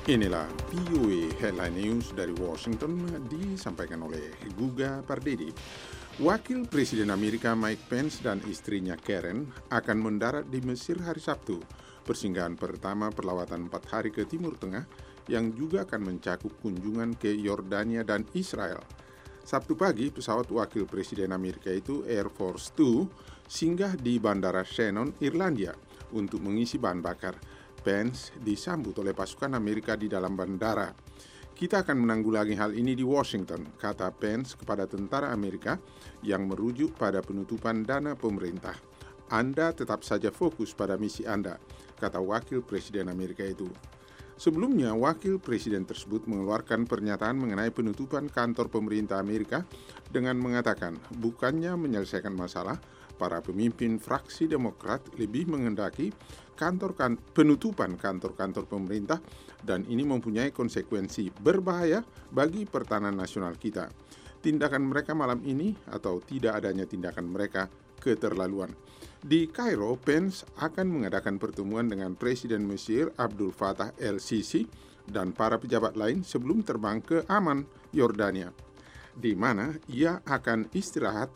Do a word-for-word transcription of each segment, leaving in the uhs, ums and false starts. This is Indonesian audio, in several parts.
Inilah V O A Headline News dari Washington disampaikan oleh Guga Pardedi. Wakil Presiden Amerika Mike Pence dan istrinya Karen akan mendarat di Mesir hari Sabtu, persinggahan pertama perlawatan empat hari ke Timur Tengah yang juga akan mencakup kunjungan ke Yordania dan Israel. Sabtu pagi, pesawat Wakil Presiden Amerika itu Air Force dua singgah di Bandara Shannon, Irlandia untuk mengisi bahan bakar. Pence disambut oleh pasukan Amerika di dalam bandara. Kita akan menanggulangi hal ini di Washington, kata Pence kepada tentara Amerika yang merujuk pada penutupan dana pemerintah. Anda tetap saja fokus pada misi Anda, kata Wakil Presiden Amerika itu. Sebelumnya, Wakil Presiden tersebut mengeluarkan pernyataan mengenai penutupan kantor pemerintah Amerika dengan mengatakan bukannya menyelesaikan masalah, para pemimpin fraksi Demokrat lebih menghendaki kantor kan, penutupan kantor-kantor pemerintah dan ini mempunyai konsekuensi berbahaya bagi pertahanan nasional kita. Tindakan mereka malam ini atau tidak adanya tindakan mereka keterlaluan. Di Kairo, Pence akan mengadakan pertemuan dengan Presiden Mesir Abdul Fattah el-Sisi dan para pejabat lain sebelum terbang ke Amman, Yordania, di mana ia akan istirahat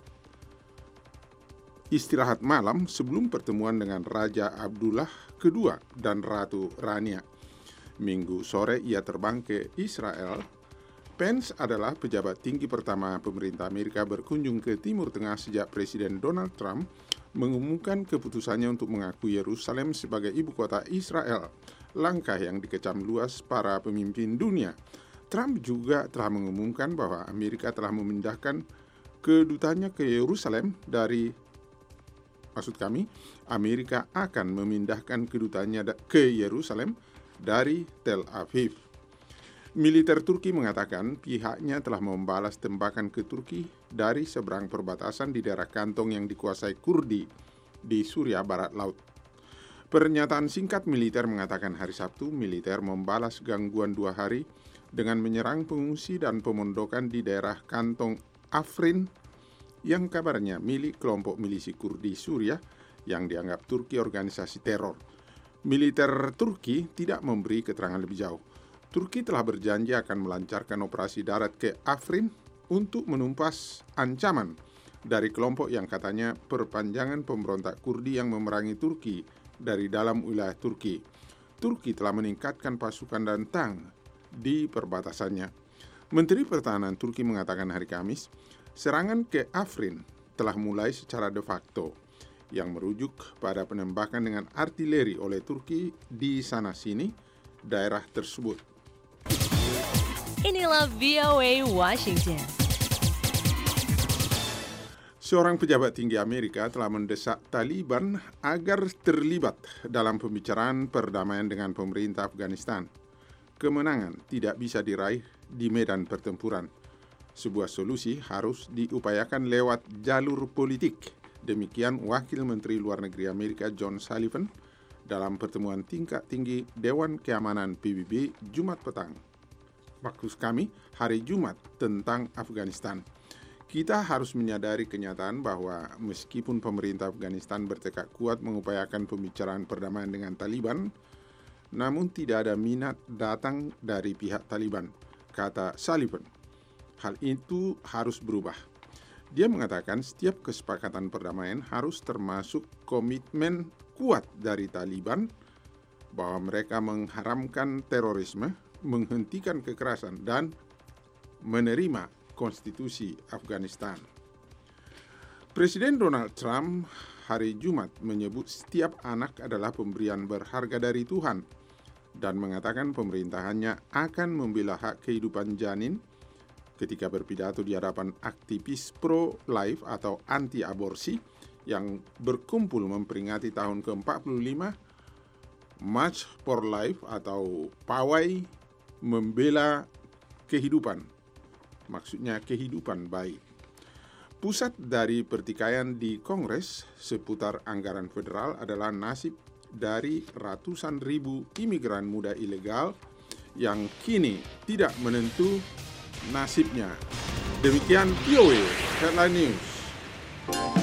istirahat malam sebelum pertemuan dengan Raja Abdullah kedua dan Ratu Rania. Minggu sore ia terbang ke Israel. Pence adalah pejabat tinggi pertama pemerintah Amerika berkunjung ke Timur Tengah sejak Presiden Donald Trump mengumumkan keputusannya untuk mengakui Yerusalem sebagai ibu kota Israel, langkah yang dikecam luas para pemimpin dunia. Trump juga telah mengumumkan bahwa Amerika telah memindahkan kedutanya ke Yerusalem dari Maksud kami, Amerika akan memindahkan kedutanya ke Yerusalem dari Tel Aviv. Militer Turki mengatakan pihaknya telah membalas tembakan ke Turki dari seberang perbatasan di daerah kantong yang dikuasai Kurdi di Suriah Barat Laut. Pernyataan singkat militer mengatakan hari Sabtu, militer membalas gangguan dua hari dengan menyerang pengungsi dan pemondokan di daerah kantong Afrin yang kabarnya milik kelompok milisi Kurdi Suriah yang dianggap Turki organisasi teror. Militer Turki tidak memberi keterangan lebih jauh. Turki telah berjanji akan melancarkan operasi darat ke Afrin untuk menumpas ancaman dari kelompok yang katanya perpanjangan pemberontak Kurdi yang memerangi Turki dari dalam wilayah Turki. Turki telah meningkatkan pasukan dan tank di perbatasannya. Menteri Pertahanan Turki mengatakan hari Kamis, serangan ke Afrin telah mulai secara de facto, yang merujuk pada penembakan dengan artileri oleh Turki di sana-sini daerah tersebut. Inilah V O A Washington. Seorang pejabat tinggi Amerika telah mendesak Taliban agar terlibat dalam pembicaraan perdamaian dengan pemerintah Afghanistan. Kemenangan tidak bisa diraih di medan pertempuran. Sebuah solusi harus diupayakan lewat jalur politik. Demikian Wakil Menteri Luar Negeri Amerika John Sullivan dalam pertemuan tingkat tinggi Dewan Keamanan P B B Jumat petang. Maksud kami, hari Jumat tentang Afghanistan. Kita harus menyadari kenyataan bahwa meskipun pemerintah Afghanistan bertekad kuat mengupayakan pembicaraan perdamaian dengan Taliban, namun tidak ada minat datang dari pihak Taliban, kata Sullivan. Hal itu harus berubah. Dia mengatakan setiap kesepakatan perdamaian harus termasuk komitmen kuat dari Taliban bahwa mereka mengharamkan terorisme, menghentikan kekerasan, dan menerima konstitusi Afghanistan. Presiden Donald Trump hari Jumat menyebut setiap anak adalah pemberian berharga dari Tuhan dan mengatakan pemerintahannya akan membela hak kehidupan janin ketika berpidato di hadapan aktivis pro-life atau anti-aborsi yang berkumpul memperingati tahun ke empat puluh lima March for Life atau pawai membela kehidupan, maksudnya kehidupan bayi. Pusat dari pertikaian di Kongres seputar anggaran federal adalah nasib dari ratusan ribu imigran muda ilegal yang kini tidak menentu nasibnya. Demikian V O A Headline News.